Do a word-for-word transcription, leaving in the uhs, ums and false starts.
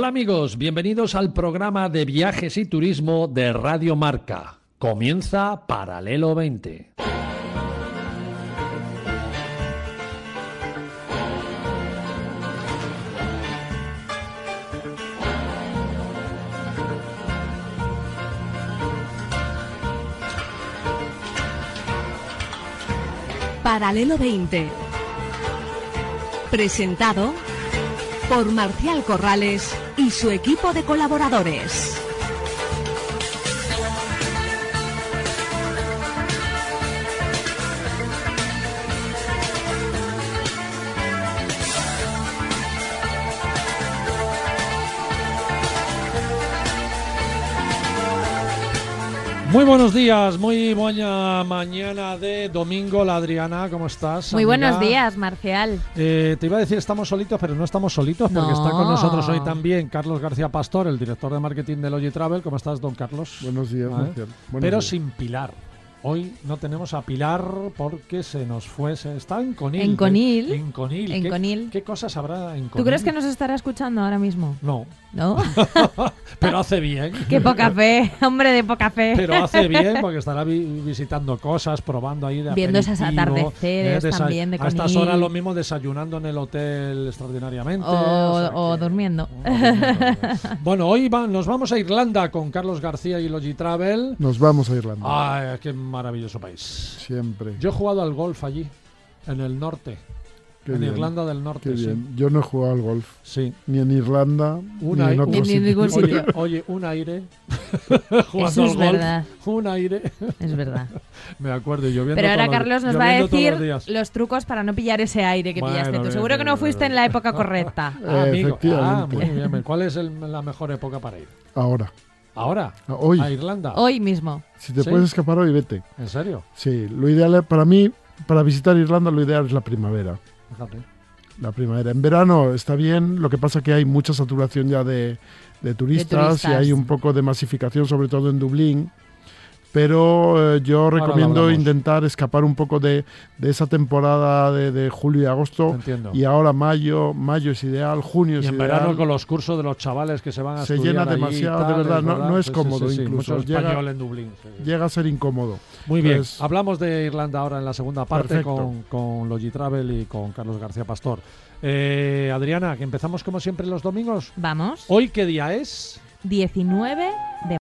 Hola amigos, bienvenidos al programa de viajes y turismo de Radio Marca. Comienza Paralelo veinte. Paralelo veinte. Presentado por Marcial Corrales y su equipo de colaboradores. Muy buenos días, muy buena mañana de domingo. La Adriana, ¿cómo estás? Muy amiga? buenos días, Marcial. Eh, te iba a decir estamos solitos, pero no estamos solitos porque No. está con nosotros hoy también Carlos García Pastor, el director de marketing de Logitravel. ¿Cómo estás, don Carlos? Buenos días, ¿Vale? Marcial. Buenos Pero días. sin Pilar. Hoy no tenemos a Pilar porque se nos fue, se está en Conil. En Conil. ¿eh? En Conil. En ¿Qué, Conil. ¿Qué cosas habrá en Conil? ¿Tú crees que nos estará escuchando ahora mismo? No, ¿No? pero hace bien. ¡Qué poca fe! Hombre de poca fe. Pero hace bien porque estará vi- visitando cosas, probando ahí de Viendo esos aperitivo, atardeceres desa- también de A estas Conil. horas lo mismo desayunando en el hotel extraordinariamente. O, o sea o que- durmiendo. o durmiendo. Bueno, hoy va- nos vamos a Irlanda con Carlos García y Logitravel. Nos vamos a Irlanda. Ay, qué maravilloso país. Siempre. Yo he jugado al golf allí, en el norte, Qué en bien, Irlanda del Norte. Qué sí. bien. Yo no he jugado al golf. Sí. Ni en Irlanda, Una- ni en un- otros Ni en ningún sitios. sitio. Oye, oye, un aire. Jugando Eso al es golf, verdad. Un aire. Es verdad. Me acuerdo, y lloviendo Pero ahora todos los- Carlos nos va a lloviendo todos decir los días. los trucos para no pillar ese aire que Bueno, pillaste tú. bien, Seguro que bien, no fuiste bien. en la época correcta. Ah, Eh, amigo. Ah, efectivamente. muy bien. ¿Cuál es el- la mejor época para ir? Ahora. ¿Ahora? Ah, Hoy. ¿A Irlanda? Hoy mismo. Si te ¿Sí? puedes escapar hoy, vete. ¿En serio? Sí, lo ideal es- para mí, para visitar Irlanda, lo ideal es la primavera. Fíjate. La primavera. En verano está bien, lo que pasa que hay mucha saturación ya de, de turistas, turistas. y hay un poco de masificación, sobre todo en Dublín. Pero eh, yo lo recomiendo hablamos. intentar escapar un poco de, de esa temporada de, de julio y agosto. Entiendo. Y ahora mayo, mayo es ideal, junio Y es en ideal. verano con los cursos de los chavales que se van a Se estudiar llena allí y demasiado, tal, de verdad, no- no es Sí, sí, cómodo sí, sí. incluso. Mucho Llega- español en Dublín. sí, sí. Llega a ser incómodo. Muy bien, Pues- hablamos de Irlanda ahora en la segunda parte Perfecto. con, con Logitravel y con Carlos García Pastor. Eh, Adriana, que empezamos como siempre los domingos. Vamos. ¿Hoy qué día es? diecinueve de